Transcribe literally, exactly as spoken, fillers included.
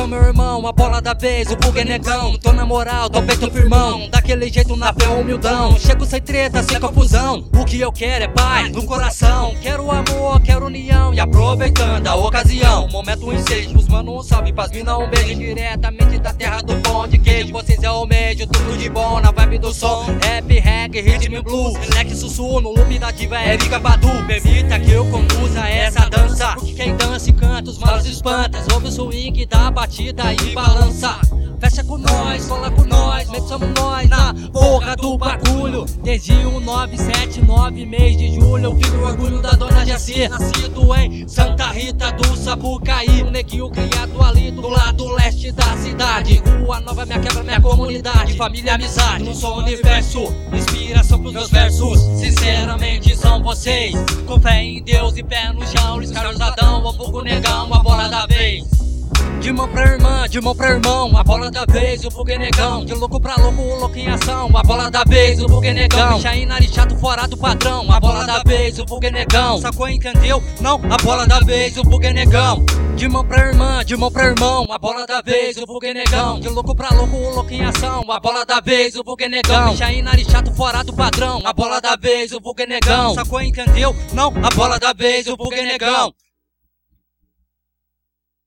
Então meu irmão, a bola da vez, o bug é negão. Tô na moral, tô peito firmão, daquele jeito na fé humildão. Chego sem treta, sem confusão, o que eu quero é paz no coração. Quero amor, quero união, e aproveitando a ocasião, momento ensejo, os mano um salve pras mina, um beijo diretamente da terra do pão de queijo. Vocês é o médio, tudo de bom na vibe do som. Rap, reggae, ritmo e blues, moleque sussurro no loop da diva Erika Badu. Permita que eu conduza essa dança, porque quem dança e canta os malos espantas. Ouve o swing da batida e balança. Fecha com nós, cola com nós, meio que somos nós na porra do bagulho. Desde um nove sete nove, mês de julho, eu vivo o orgulho da dona Jaci. Nascido em Santa Rita do Sapucaí, um neguinho criado ali do lado leste da cidade. Rua Nova, minha quebra, minha comunidade, família, amizade, não sou universo, inspiração pros meus versos. Sinceramente são vocês, com fé em Deus e pé no chão. Luiz Carlos Adão, o vulgo negão, a bola da vez. De mão pra irmã, de mão pra irmão, a bola da vez, o bug é negão. De louco pra louco, o louco em ação, a bola da vez, o bug é negão. Deixa aí nariz chato fora do padrão, a bola da vez, o bug é negão. Sacou, entendeu? Não, a bola da vez, o bug é negão. De mão pra irmã, de mão pra irmão, a bola da vez, o bug é negão. De louco pra louco, o louco em ação, a bola da vez, o bug é negão. Deixa aí nariz chato fora do padrão, a bola da vez, o bug é negão. Sacou, entendeu? Não, a bola da vez, o bug é negão.